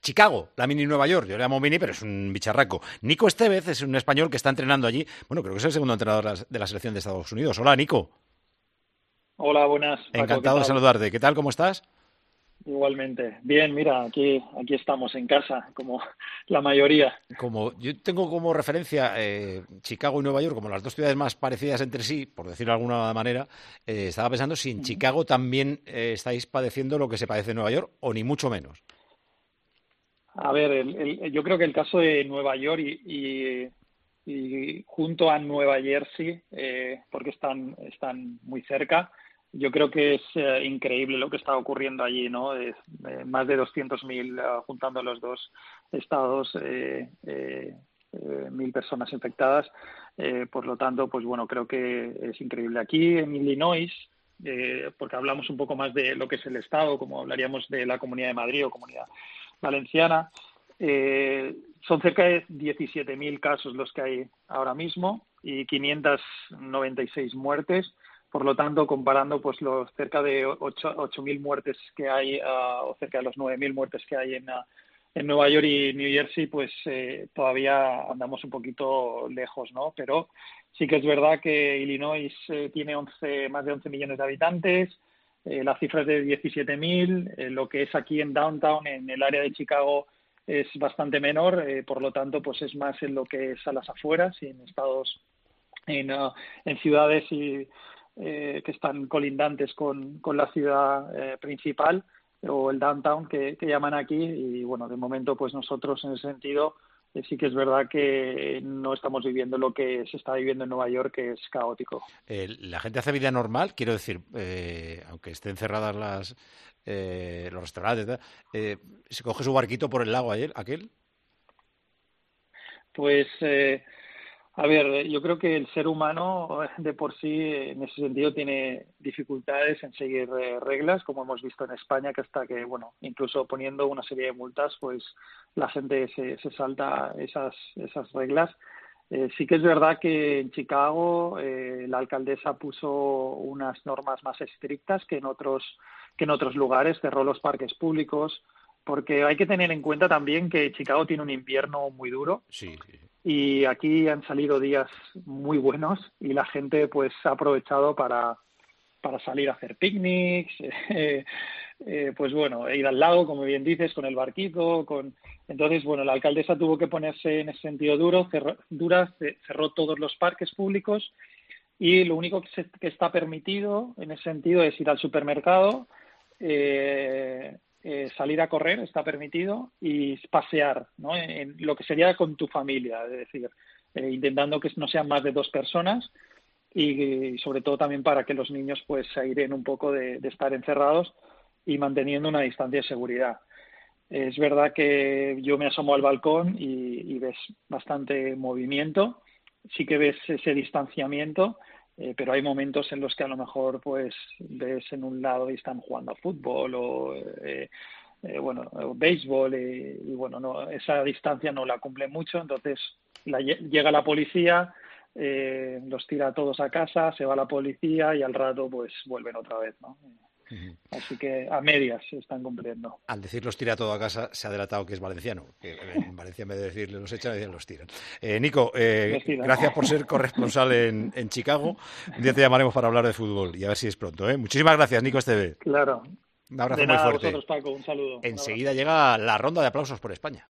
Chicago, la mini Nueva York. Yo le llamo mini, pero es un bicharraco. Nico Estevez es un español que está entrenando allí. Bueno, creo que es el segundo entrenador de la selección de Estados Unidos. Hola, Nico. Hola, buenas, Paco, ¿qué Encantado de tal? saludarte. ¿Qué tal? ¿Cómo estás? Igualmente. Bien, mira, aquí estamos en casa, como la mayoría. Como yo tengo como referencia Chicago y Nueva York como las dos ciudades más parecidas entre sí, por decirlo de alguna manera, estaba pensando si en Ujú. Chicago también estáis padeciendo lo que se padece en Nueva York, o ni mucho menos. A ver, yo creo que el caso de Nueva York y junto a Nueva Jersey, porque están muy cerca, yo creo que es increíble lo que está ocurriendo allí, ¿no? Es, más de 200.000, juntando los dos estados, 1.000 personas infectadas. Por lo tanto, pues bueno, creo que es increíble. Aquí en Illinois, porque hablamos un poco más de lo que es el estado, como hablaríamos de la Comunidad de Madrid o Comunidad Valenciana, son cerca de 17.000 casos los que hay ahora mismo y 596 muertes. Por lo tanto, comparando pues los cerca de 8.000 muertes que hay, o cerca de los 9.000 muertes que hay en Nueva York y New Jersey, pues todavía andamos un poquito lejos, ¿no? Pero sí que es verdad que Illinois tiene más de 11 millones de habitantes, la cifra es de 17.000, lo que es aquí en Downtown, en el área de Chicago, es bastante menor, por lo tanto, pues es más en lo que es a las afueras y en estados, en ciudades que están colindantes con la ciudad principal o el downtown que llaman aquí. Y bueno, de momento, pues nosotros en ese sentido sí que es verdad que no estamos viviendo lo que se está viviendo en Nueva York, que es caótico. La gente hace vida normal, quiero decir, aunque estén cerradas los restaurantes, tal, se coge su barquito por el lago aquel. Pues a ver, yo creo que el ser humano de por sí en ese sentido tiene dificultades en seguir reglas, como hemos visto en España, que hasta que, bueno, incluso poniendo una serie de multas, pues la gente se salta esas reglas. Sí que es verdad que en Chicago la alcaldesa puso unas normas más estrictas que en otros lugares, cerró los parques públicos, porque hay que tener en cuenta también que Chicago tiene un invierno muy duro Sí, sí. y aquí han salido días muy buenos y la gente pues ha aprovechado para salir a hacer picnics, pues bueno, ir al lago, como bien dices, con el barquito, entonces, bueno, la alcaldesa tuvo que ponerse en ese sentido cerró todos los parques públicos y lo único que está permitido en ese sentido es ir al supermercado, salir a correr está permitido y pasear, ¿no? En lo que sería con tu familia, es decir, intentando que no sean más de dos personas y sobre todo también para que los niños pues se airen un poco de estar encerrados y manteniendo una distancia de seguridad. Es verdad que yo me asomo al balcón y ves bastante movimiento, sí que ves ese distanciamiento, pero hay momentos en los que a lo mejor pues ves en un lado y están jugando a fútbol o bueno, o béisbol y bueno, no, esa distancia no la cumple mucho, entonces llega la policía, los tira a todos a casa, se va la policía y al rato pues vuelven otra vez, ¿no? Ujú. Así que a medias se están cumpliendo. Al decir los tira todo a casa, se ha delatado que es valenciano. Que en Valencia, en vez de decirle los echan, dicen los tiran. Nico, Los tiran. gracias por ser corresponsal en Chicago. Un día te llamaremos para hablar de fútbol y a ver si es pronto. Muchísimas gracias, Nico Esteve. Claro. Un abrazo De muy nada a fuerte. vosotros, Paco. Un saludo. Un Enseguida abrazo. llega la ronda de aplausos por España.